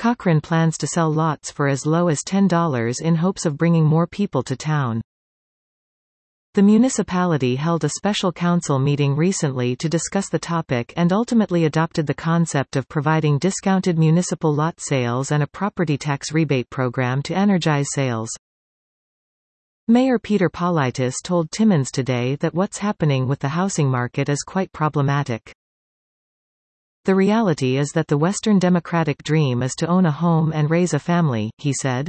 Cochrane plans to sell lots for as low as $10 in hopes of bringing more people to town. The municipality held a special council meeting recently to discuss the topic and ultimately adopted the concept of providing discounted municipal lot sales and a property tax rebate program to energize sales. Mayor Peter Politis told Timmins today that what's happening with the housing market is quite problematic. The reality is that the Western democratic dream is to own a home and raise a family, he said.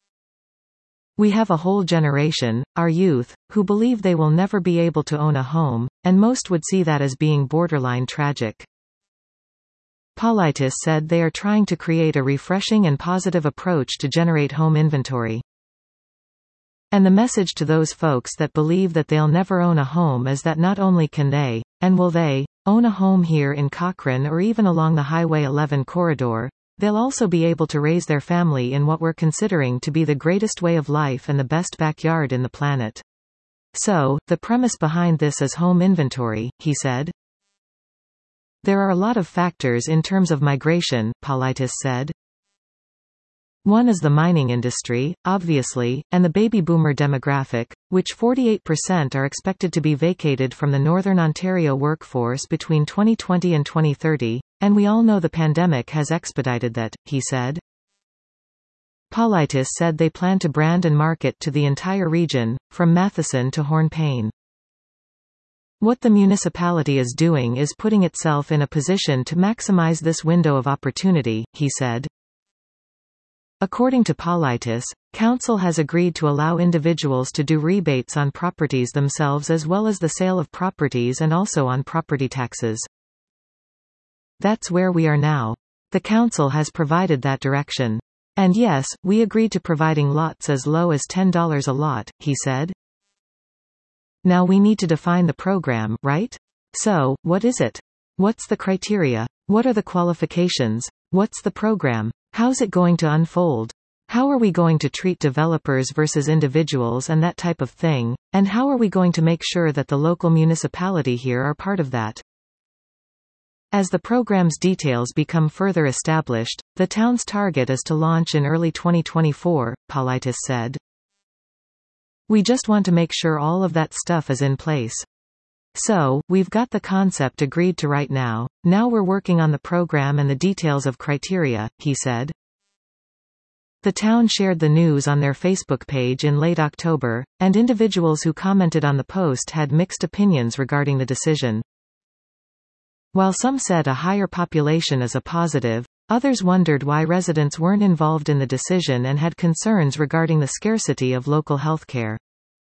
We have a whole generation, our youth, who believe they will never be able to own a home, and most would see that as being borderline tragic. Politis said they are trying to create a refreshing and positive approach to generate home inventory. And the message to those folks that believe that they'll never own a home is that not only can they, and will they, own a home here in Cochrane or even along the Highway 11 corridor, they'll also be able to raise their family in what we're considering to be the greatest way of life and the best backyard in the planet. So, the premise behind this is home inventory, he said. There are a lot of factors in terms of migration, Politis said. One is the mining industry, obviously, and the baby boomer demographic, which 48% are expected to be vacated from the Northern Ontario workforce between 2020 and 2030, and we all know the pandemic has expedited that, he said. Politis said they plan to brand and market to the entire region, from Matheson to Hornepayne. What the municipality is doing is putting itself in a position to maximize this window of opportunity, he said. According to Politis, Council has agreed to allow individuals to do rebates on properties themselves as well as the sale of properties and also on property taxes. That's where we are now. The Council has provided that direction. And yes, we agreed to providing lots as low as $10 a lot, he said. Now we need to define the program, right? So, what is it? What's the criteria? What are the qualifications? What's the program? How's it going to unfold? How are we going to treat developers versus individuals and that type of thing, and how are we going to make sure that the local municipality here are part of that? As the program's details become further established, the town's target is to launch in early 2024, Politis said. We just want to make sure all of that stuff is in place. So, we've got the concept agreed to right now we're working on the program and the details of criteria, he said. The town shared the news on their Facebook page in late October, and individuals who commented on the post had mixed opinions regarding the decision. While some said a higher population is a positive, others wondered why residents weren't involved in the decision and had concerns regarding the scarcity of local healthcare.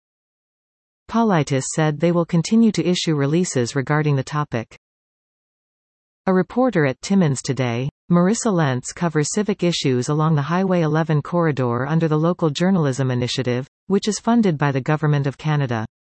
Politis said they will continue to issue releases regarding the topic. A reporter at Timmins today, Marissa Lentz, covers civic issues along the Highway 11 corridor under the Local Journalism Initiative, which is funded by the Government of Canada.